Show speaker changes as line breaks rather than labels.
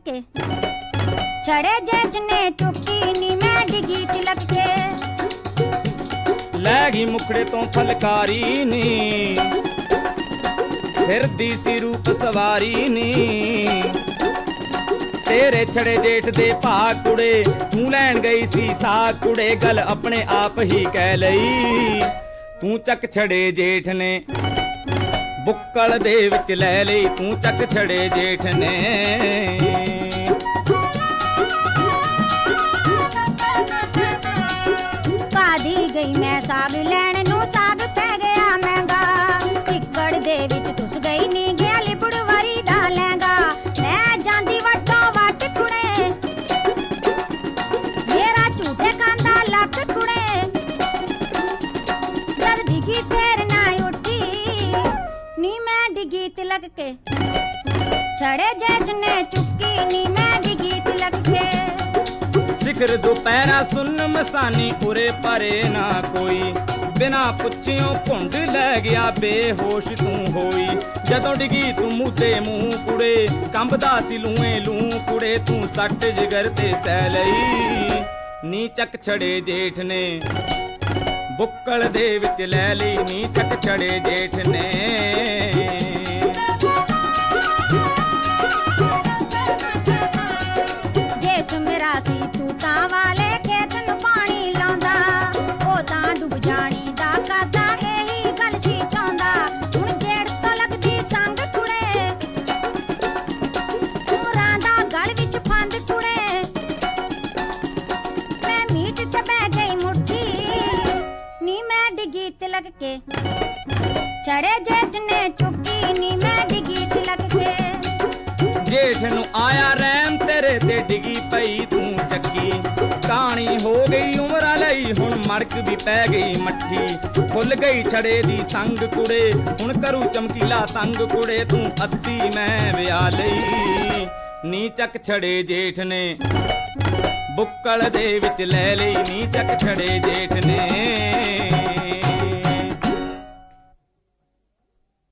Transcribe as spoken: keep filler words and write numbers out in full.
के। छड़े जेठ ने चुकी नी मैं डिगी तिलक के।
लै गई मुखड़े तो फलकारी नी फिरदी सी रूप सवारी नी। तेरे छड़े जेठ दे भा कुड़े तू लैन गई सी साग कुड़े गल अपने आप ही कह लई। तू चक छड़े जेठ ने बुक्कल दे विच लै लई। तू चक छड़े जेठ ने
पादी गई मैं साग लैन नू साग पै गया महंगा। टिक्कड़ दे विच तुस गई नी गया लिबड़ वारी दा लहंगा। मैं जांदी वटों वट कुड़े मेरा झूठे खांदा लट कुड़े। जद डिगी फेर ना उठी नी मैं डिगी तिलक के। छड़े जेठ ने चुकी नी मैं डिगी तिलक के।
सिखर दोपहरा सुन मसानी उरे परे ना कोई बिना पुछियों घुंड लै गया बेहोश तू होई। जदों डिगी तू मूते मुंह कुड़े कंबदा सी लूए लू कुड़े। तू सट जिगर ते सह लई नी चक छड़े जेठ ने बुक्कल दे विच लै लई। नी चक छड़े जेठ ने
जेठ मेरा सी तू तां वाले खेत नू पानी लाउंदा। ओ तां डुब जानी दा कादा एही गल सी चाहुंदा। हुण जेठ तो लगदी संग कुड़े उमरां दा गल विच फंद कुड़े। मैं मीट ते बह गई मुट्ठी नी मैं डिगी तिलक के। छड़े जेठ ने चुकी नी मैं डिगी तिलक के।
जेठ नू आया रैम तेरे ते डिगी पई तू चक्की। कहानी हो गई उमरा लई हुण मड़क भी पै गई मट्ठी। खुल गई छड़े दी संग कुड़े हुण करू चमकीला तंग कुड़े। तू अद्धी मैं विया लई नी चक छड़े जेठ ने बुक्कल दे विच लै लई। नी चक छड़े जेठ ने